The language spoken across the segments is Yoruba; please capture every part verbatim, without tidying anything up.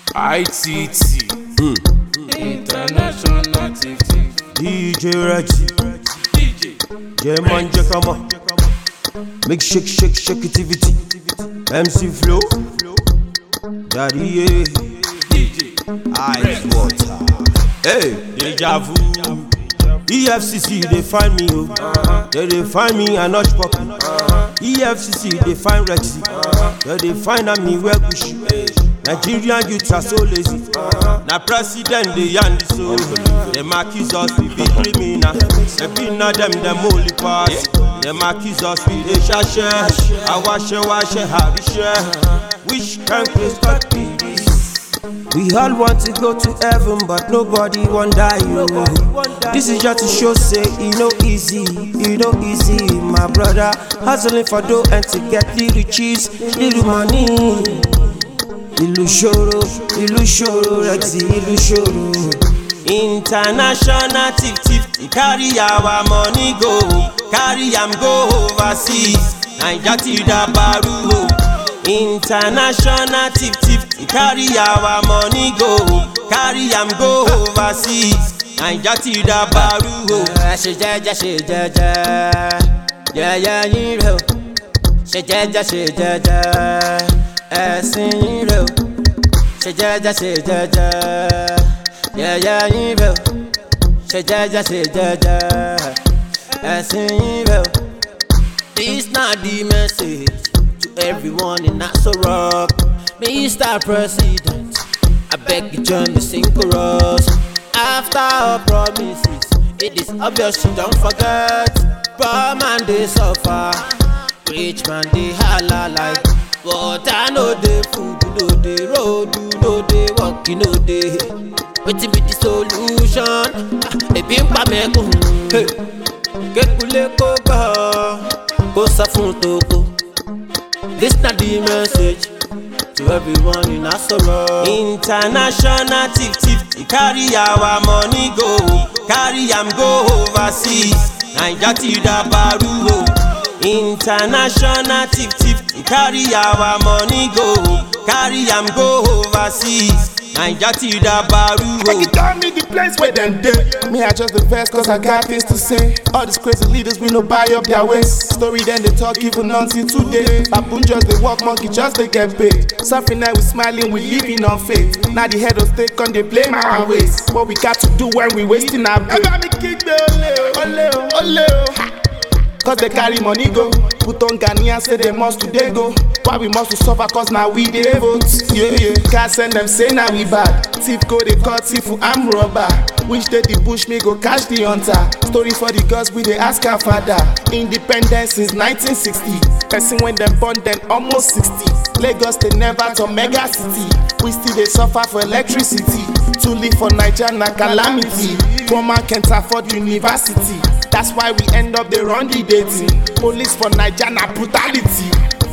I T T mm. International T T D J Reggie D J J-Man Jakama Make shake shake shake activity M C Flow Daddy yeah D J Ice Water Hey Deja Vu E F C C they find me oh uh-huh. They they find me a notch pop uh-huh. E F C C they find Rexy uh-huh. They they find a me where push Nigerian youths are so lazy uh-huh. Na president they yarn this so Them accuse us we be criminal They be not them them only pass Them accuse us we they shashe I wash it wash it how we share Which can respect me We all want to go to heaven, but nobody want die. You know. This is just to show, say it no easy, it no easy, my brother. Hustling for dough and to get little cheese, little money. Ilu shoro, ilu shoro, Rexy, ilu shoro. International tip tip, carry our money go, carry am go overseas. Naija ti da baru. International tip tip, carry our money go, carry am go overseas. Naija ti da baru. Ṣe jẹ́jẹ́ ṣe jẹ́jẹ́, yẹ́yẹ́ yín rẹ̀ o. Ṣe jẹ́jẹ́ ṣe jẹ́jẹ́, ẹ̀sìn yín rẹ̀ o. Ṣe jẹ́jẹ́ ṣe jẹ́jẹ́, yẹ́yẹ́ yín rẹ̀ o. Ṣe jẹ́jẹ́ ṣe jẹ́jẹ́, ẹ̀sìn yín rẹ̀ o. This na the message to everyone in Aso Rock. Mister President, I beg you join the sing chorus. After our promises, it is obvious you don't forget. Poor man they suffer, rich man they holla like. But I know the food, you know the road, you know the work, you know the. Wetin be the solution? Ebi npa mekun, kekule ko gbọ́, ko sọ fún toko. This na the message to everyone in Aso Rock. International tip tip, carry our money go, carry am go overseas. Naija ti da baru. International tip tip, carry our money go, carry am go overseas. Naija ti da baru. Make it tell me the place where them dead. Me I just the best cause I got things to say. All these crazy leaders we no buy up their ways. Story then they talk even until today. Baboon just they walk, monkey just they get paid. Suffering now we smiling, we living on faith. Now the head of state on they blame our ways. What we got to do when we wasting our breath. I got me kick the ole ole ole. Cause they carry money go. Put on Ghanaian say they must today go. Why we must to suffer cause now we they vote. Yeah yeah. Can't send them say now we bad. Thief go they cut thief who I'm robber. Which day the bush me go catch the hunter. Story for the girls we they ask our father. Independence since nineteen sixty. Person when them born then almost sixty. Lagos they never to mega city. We still they suffer for electricity. To live for Naija na calamity. Poor man can't afford university. That's why we end up they run the dating. Police for Naija na brutality.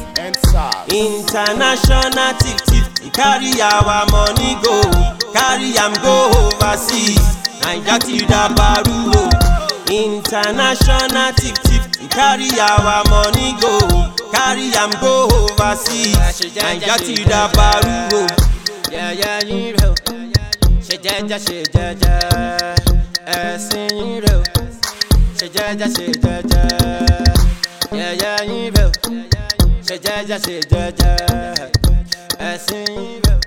International tip tip, carry our money go, carry am go overseas. Naija ti da baru. International tip tip, carry our money go, carry am go overseas. Naija ti da baru. Yẹ́yẹ́ yín rẹ̀ o. Ṣe jẹ́jẹ́ ṣe jẹ́jẹ́, ẹ̀sìn yín rẹ̀ o. Ṣe jẹ́jẹ́ ṣe jẹ́jẹ́, yẹ́yẹ́ yín rẹ̀ o. Ṣe jẹ́jẹ́ ṣe jẹ́jẹ́, ẹ̀sìn yín rẹ̀ o.